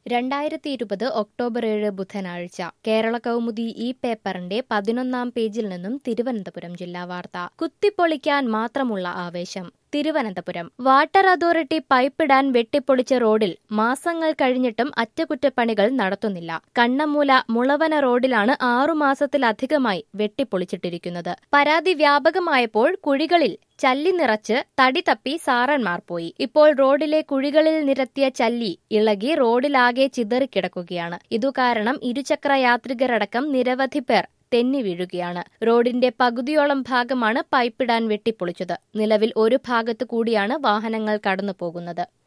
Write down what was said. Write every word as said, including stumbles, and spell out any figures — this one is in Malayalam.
രണ്ടായിരത്തി ഇരുപത് ഒക്ടോബർ ഏഴ് ബുധനാഴ്ച കേരള കൗമുദി ഈ പേപ്പറിന്റെ പതിനൊന്നാം പേജിൽ നിന്നും തിരുവനന്തപുരം ജില്ലാ വാർത്ത. കുത്തിപ്പൊളിക്കാൻ മാത്രമുള്ള ആവേശം. തിരുവനന്തപുരം വാട്ടർ അതോറിറ്റി പൈപ്പിടാൻ വെട്ടിപ്പൊളിച്ച റോഡിൽ മാസങ്ങൾ കഴിഞ്ഞിട്ടും അറ്റകുറ്റപ്പണികൾ നടത്തുന്നില്ല. കണ്ണമൂല മുളവന റോഡിലാണ് ആറുമാസത്തിലധികമായി വെട്ടിപ്പൊളിച്ചിട്ടിരിക്കുന്നത്. പരാതി വ്യാപകമായപ്പോൾ കുഴികളിൽ ചല്ലി നിറച്ച് തടി തപ്പി സാറന്മാർ പോയി. ഇപ്പോൾ റോഡിലെ കുഴികളിൽ നിരത്തിയ ചല്ലി ഇളകി റോഡിലാകെ ചിതറിക്കിടക്കുകയാണ്. ഇതുകാരണം ഇരുചക്ര യാത്രികരടക്കം നിരവധി പേർ തെന്നി വീഴുകയാണ്. റോഡിന്റെ പകുതിയോളം ഭാഗമാണ് പൈപ്പിടാൻ വെട്ടിപ്പൊളിച്ചത്. നിലവിൽ ഒരു ഭാഗത്തു കൂടിയാണ് വാഹനങ്ങൾ കടന്നു പോകുന്നത്.